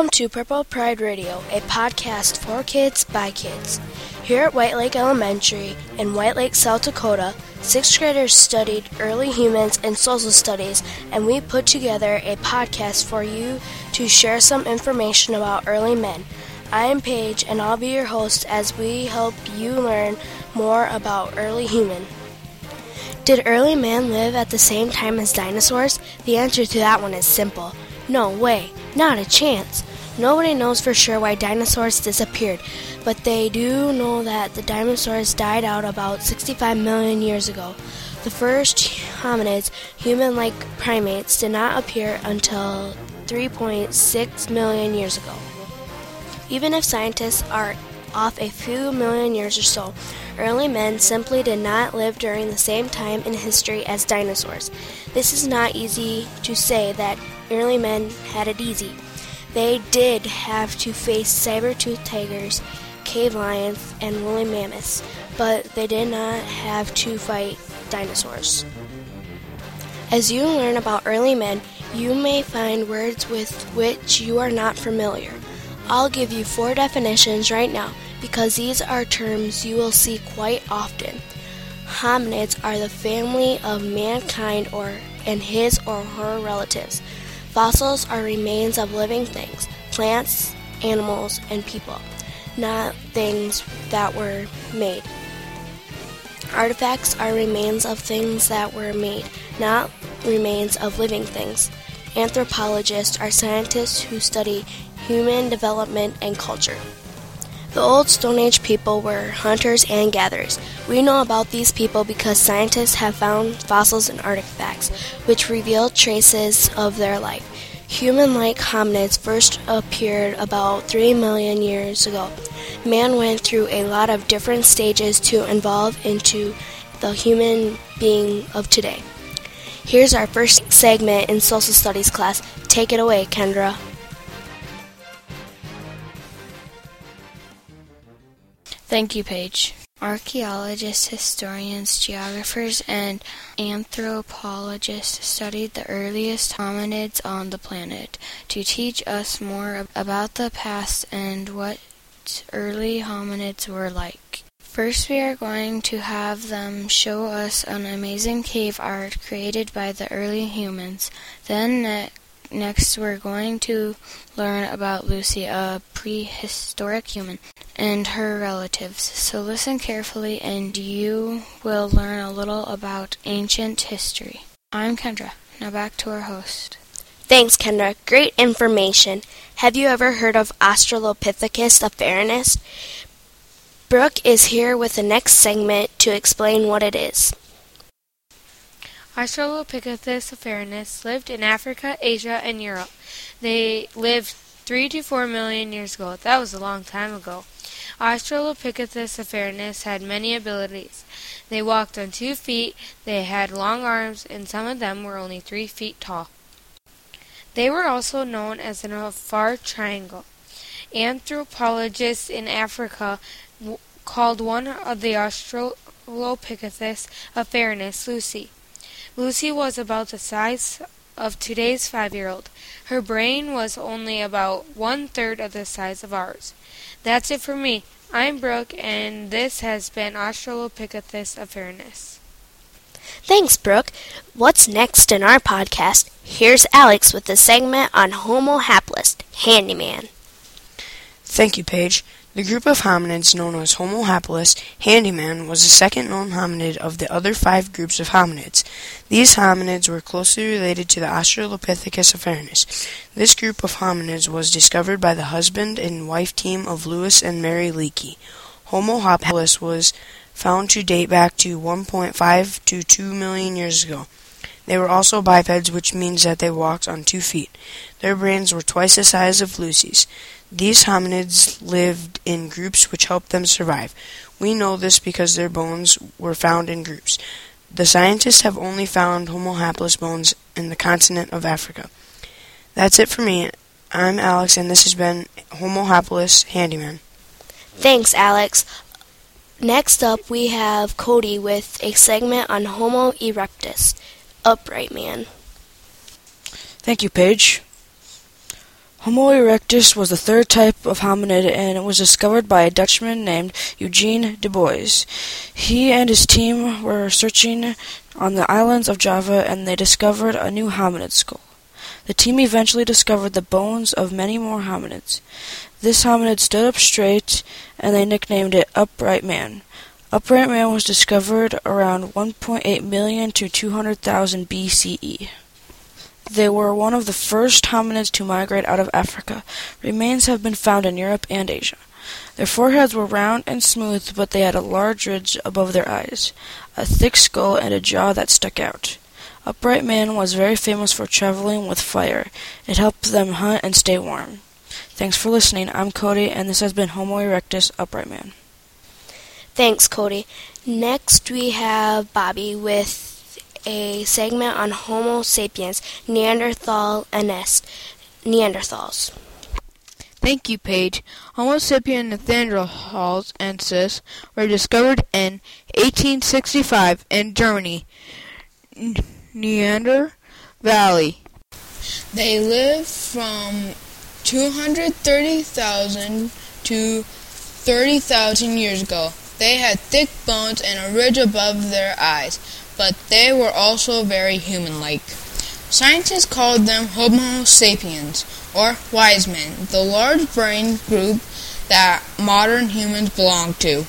Welcome to Purple Pride Radio, a podcast for kids by kids. Here at White Lake Elementary in White Lake, South Dakota, 6th graders studied early humans and social studies, and we put together a podcast for you to share some information about early men. I am Paige, and I'll be your host as we help you learn more about early human. Did early men live at the same time as dinosaurs? The answer to that one is simple. No way, not a chance. Nobody knows for sure why dinosaurs disappeared, but they do know that the dinosaurs died out about 65 million years ago. The first hominids, human-like primates, did not appear until 3.6 million years ago. Even if scientists are off a few million years or so, early men simply did not live during the same time in history as dinosaurs. This is not easy to say that early men had it easy. They did have to face saber-toothed tigers, cave lions, and woolly mammoths, but they did not have to fight dinosaurs. As you learn about early men, you may find words with which you are not familiar. I'll give you 4 definitions right now, because these are terms you will see quite often. Hominids are the family of mankind and his or her relatives. Fossils are remains of living things, plants, animals, and people, not things that were made. Artifacts are remains of things that were made, not remains of living things. Anthropologists are scientists who study human development and culture. The old Stone Age people were hunters and gatherers. We know about these people because scientists have found fossils and artifacts, which reveal traces of their life. Human-like hominids first appeared about 3 million years ago. Man went through a lot of different stages to evolve into the human being of today. Here's our first segment in social studies class. Take it away, Kendra. Thank you, Paige. Archaeologists, historians, geographers, and anthropologists studied the earliest hominids on the planet to teach us more about the past and what early hominids were like. First, we are going to have them show us an amazing cave art created by the early humans. Then next, we're going to learn about Lucy, a prehistoric human, and her relatives. So listen carefully and you will learn a little about ancient history. I'm Kendra. Now back to our host. Thanks, Kendra. Great information. Have you ever heard of Australopithecus afarenus? Brooke is here with the next segment to explain what it is. Australopithecus afarenus lived in Africa, Asia, and Europe. They lived 3 to 4 million years ago. That was a long time ago. Australopithecus afarenus had many abilities. They walked on 2 feet, they had long arms, and some of them were only 3 feet tall. They were also known as an afar triangle. Anthropologists in Africa called one of the Australopithecus afarenus Lucy. Lucy was about the size of today's 5-year-old. Her brain was only about 1/3 of the size of ours. That's it for me. I'm Brooke, and this has been Australopithecus afarenus. Thanks, Brooke. What's next in our podcast? Here's Alex with the segment on Homo habilis, handyman. Thank you, Paige. The group of hominids known as Homo habilis, handyman, was the second known hominid of the other 5 groups of hominids. These hominids were closely related to the Australopithecus afarenus. This group of hominids was discovered by the husband and wife team of Louis and Mary Leakey. Homo habilis was found to date back to 1.5 to 2 million years ago. They were also bipeds, which means that they walked on 2 feet. Their brains were twice the size of Lucy's. These hominids lived in groups which helped them survive. We know this because their bones were found in groups. The scientists have only found Homo habilis bones in the continent of Africa. That's it for me. I'm Alex, and this has been Homo habilis Handyman. Thanks, Alex. Next up, we have Cody with a segment on Homo erectus, upright man. Thank you, Paige. Homo erectus was the third type of hominid, and it was discovered by a Dutchman named Eugene de Bois. He and his team were searching on the islands of Java, and they discovered a new hominid skull. The team eventually discovered the bones of many more hominids. This hominid stood up straight, and they nicknamed it Upright Man. Upright Man was discovered around 1.8 million to 200,000 BCE. They were one of the first hominids to migrate out of Africa. Remains have been found in Europe and Asia. Their foreheads were round and smooth, but they had a large ridge above their eyes, a thick skull, and a jaw that stuck out. Upright Man was very famous for traveling with fire. It helped them hunt and stay warm. Thanks for listening. I'm Cody, and this has been Homo erectus, Upright Man. Thanks, Cody. Next, we have Bobby with a segment on Homo sapiens, Neanderthal and Neanderthals. Thank you, Paige. Homo sapien Neanderthals were discovered in 1865 in Germany, Neander Valley. They lived from 230,000 to 30,000 years ago. They had thick bones and a ridge above their eyes, but they were also very human-like. Scientists called them Homo sapiens, or wise men, the large brain group that modern humans belong to.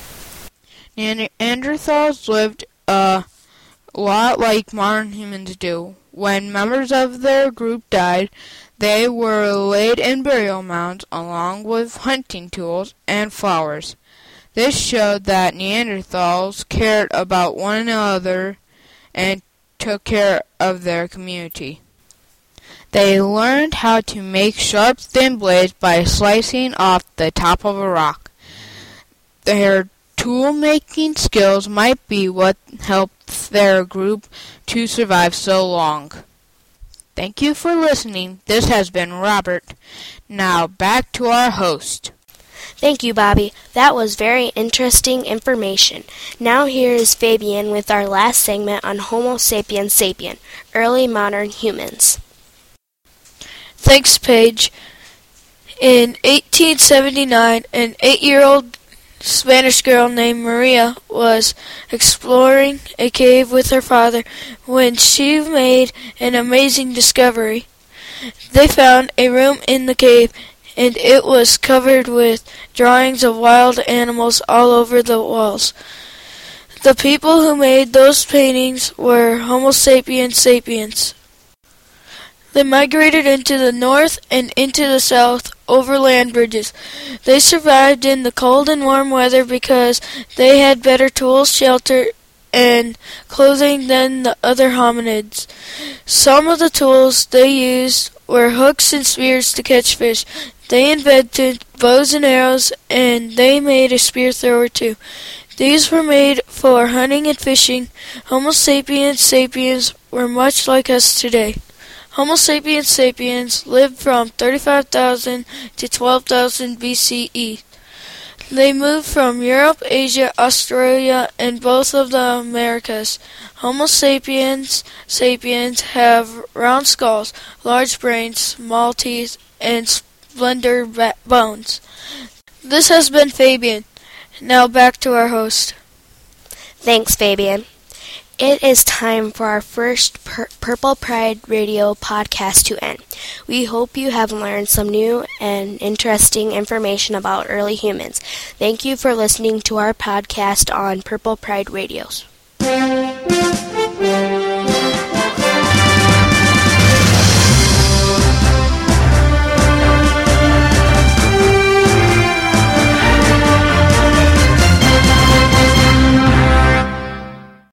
Neanderthals lived a lot like modern humans do. When members of their group died, they were laid in burial mounds along with hunting tools and flowers. This showed that Neanderthals cared about one another and took care of their community. They learned how to make sharp, thin blades by slicing off the top of a rock. Their tool-making skills might be what helped their group to survive so long. Thank you for listening. This has been Robert. Now back to our host. Thank you, Bobby. That was very interesting information. Now here is Fabian with our last segment on Homo sapiens sapien, early modern humans. Thanks, Paige. In 1879, an 8-year-old Spanish girl named Maria was exploring a cave with her father when she made an amazing discovery. They found a room in the cave, and it was covered with drawings of wild animals all over the walls. The people who made those paintings were Homo sapiens sapiens. They migrated into the north and into the south over land bridges. They survived in the cold and warm weather because they had better tools, shelter, and clothing than the other hominids. Some of the tools they used were hooks and spears to catch fish. They invented bows and arrows, and they made a spear thrower too. These were made for hunting and fishing. Homo sapiens sapiens were much like us today. Homo sapiens sapiens lived from 35,000 to 12,000 BCE. They moved from Europe, Asia, Australia, and both of the Americas. Homo sapiens sapiens have round skulls, large brains, small teeth, and slender bones. This has been Fabian. Now back to our host. Thanks, Fabian. It is time for our first Purple Pride Radio podcast to end. We hope you have learned some new and interesting information about early humans. Thank you for listening to our podcast on Purple Pride Radios.